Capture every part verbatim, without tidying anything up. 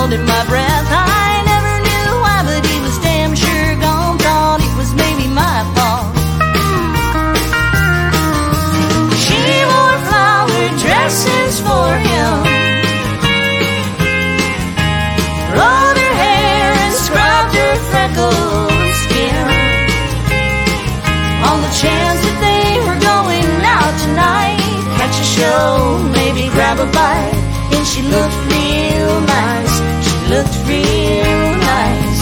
holding my breath. I never knew why, but he was damn sure gone. Thought it was maybe my fault. She wore flowered dresses for him, rolled her hair and scrubbed her freckled skin, on the chance that they were going out tonight. Catch a show, maybe grab a bite. And she looked real nice. She looked real nice.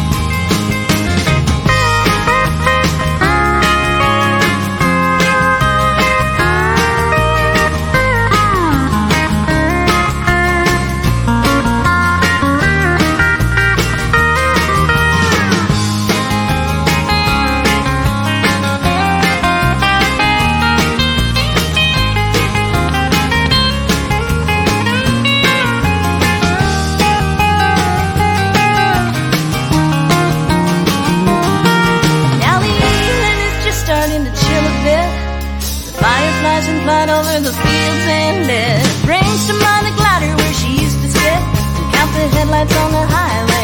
Fireflies and flight over the fields and it brings to mind the glider where she used to sit and count the headlights on the highway.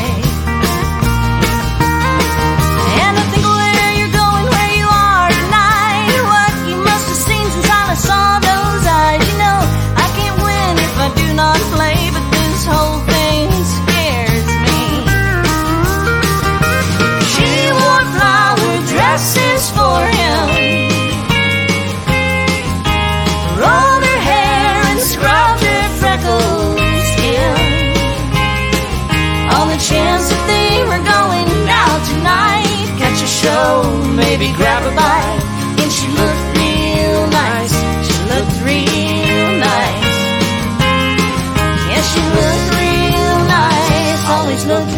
And I think where you're going, where you are tonight, what you must have seen since I saw those eyes. You know, I can't win if I do not play, but this whole thing scares me. She wore flowered dresses for him, rolled her hair and scrubbed her freckled skin, on the chance that they were going out tonight. Catch a show, maybe grab a bite. And she looked real nice. She looked real nice. Yeah, she looked real nice. Always looked